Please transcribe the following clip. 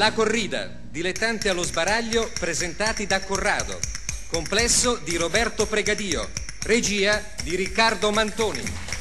La corrida, dilettanti allo sbaraglio, presentati da Corrado. Complesso di Roberto Pregadio. Regia di Riccardo Mantoni.